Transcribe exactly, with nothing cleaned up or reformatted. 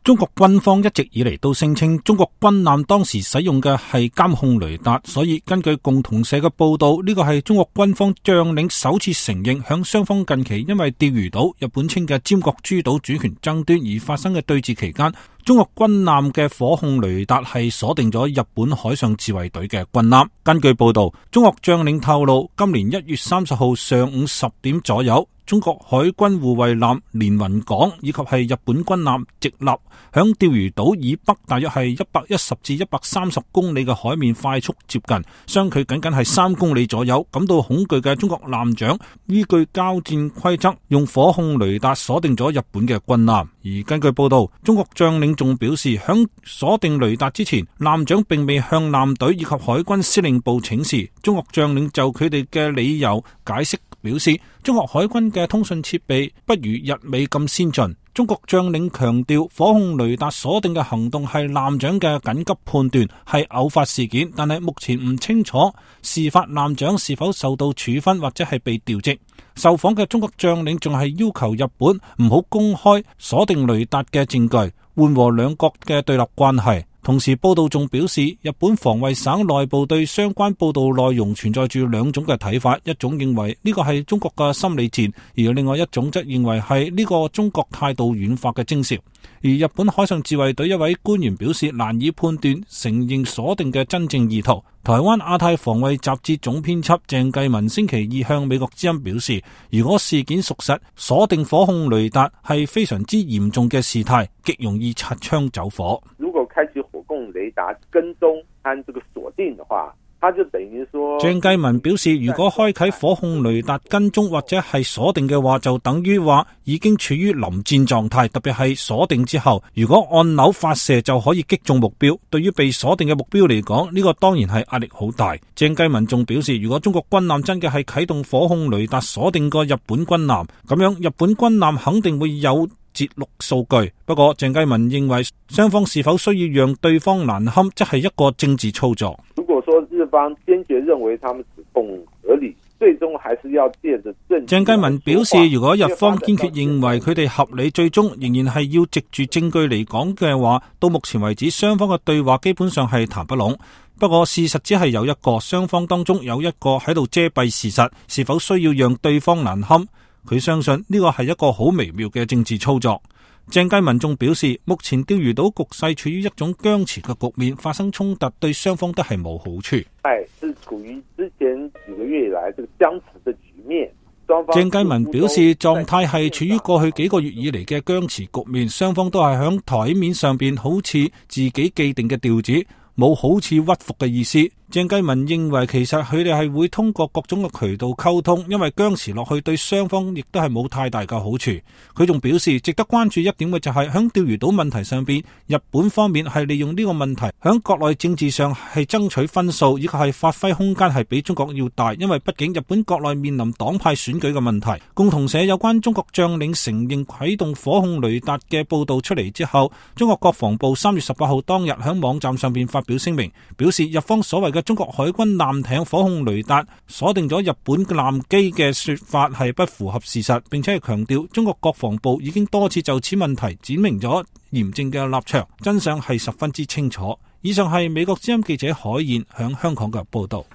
中國軍方一直以嚟都聲稱中國軍艦當時使用嘅係監控雷達，所以根據共同社嘅報道，呢個係中國軍方將領首次承認響雙方近期因為釣魚島日本稱嘅尖閣諸島主權爭端而發生嘅對峙期間，中國軍艦嘅火控雷達係鎖定咗日本海上自衛隊嘅軍艦。根據報道，中國將領透露，今年一月三十號上午十點左右，中國海軍護衛艦連雲港以及係日本軍艦直立響釣魚島以北大約係一百一十至一百三十公里嘅海面快速接近，相距僅僅係三公里左右。感到恐懼嘅中國艦長依據交戰規則用火控雷達鎖定咗日本嘅軍艦。而根據報道，中國將領仲表示，響鎖定雷達之前，艦長並未向艦隊以及海軍司令部請示。中國將領就佢哋嘅理由解釋表示，中國海軍嘅通訊設備不如日美咁先進。中國將領強調，火控雷達鎖定嘅行動係艦長嘅緊急判斷，係偶發事件，但係目前唔清楚事發艦長是否受到處分或者係被調職。受訪嘅中國將領仲係要求日本唔好公開鎖定雷達嘅證據，緩和兩國嘅對立關係。同時報道仲表示，日本防衛省內部對相關報道內容存在住兩種嘅睇法，一種認為呢個係中國嘅心理戰，而另外一種則認為係呢個中國態度軟化嘅徵兆。而日本海上自衛隊一位官員表示，難以判斷承認鎖定嘅真正意圖。台灣亞太防衛雜誌總編輯鄭繼文星期二向美國之音表示，如果事件屬實，鎖定火控雷達係非常之嚴重嘅事態，極容易擦槍走火。 如果開始火控雷達跟蹤和這個鎖定的話，他就等於說， 鄭繼文表示，如果開啟火控雷達跟蹤或者係鎖定嘅話，就等於話已經處於臨戰狀態，特別係鎖定之後，如果按鈕發射就可以擊中目標。對於被鎖定嘅目標嚟講，呢個當然係壓力好大。鄭繼文仲表示，如果中國軍艦真嘅係啟動火控雷達鎖定個日本軍艦，咁樣日本軍艦肯定會有截錄數據。不過鄭繼文認為，雙方是否需要讓對方難堪，則係一個政治操作。 如果說日方堅決認為他們指控合理，最終還是要借着證據。 鄭繼文表示，如果日方堅決認為佢哋合理，最終仍然係要藉住證據嚟講嘅話，到目前為止雙方嘅對話基本上係談不攏。不過事實只係有一個，雙方當中有一個喺度遮蔽事實，是否需要讓對方難堪？佢相信呢個係一個好微妙嘅政治操作。鄭繼文仲表示，目前釣魚島局勢處於一種僵持嘅局面，發生衝突對雙方都係冇好處。 係是處於之前幾個月以來這個僵持嘅局面。 鄭繼文表示，狀態係處於過去幾個月以嚟嘅僵持局面，雙方都係響台面上邊好似自己既定嘅調子，冇好似屈服嘅意思。鄭繼文認為其實佢哋係會通過各種嘅渠道溝通，因為僵持落去對雙方亦都係冇太大嘅好處。佢仲表示，值得關注一點嘅就係響釣魚島問題上邊，日本方面係利用呢個問題響國內政治上係爭取分數，以及係發揮空間係比中國要大，因為畢竟日本國內面臨黨派選舉嘅問題。共同社有關中國將領承認啟動火控雷達嘅報道出嚟之後，中國國防部三月十八號當日響網站上邊發表聲明，表示日方所謂嘅中國海軍艦艇火控雷達鎖定咗日本艦機嘅說法係不符合事實，並且係強調中國國防部已經多次就此問題展明咗嚴正嘅立場，真相係十分之清楚。以上係美國之音記者海燕響香港嘅報道。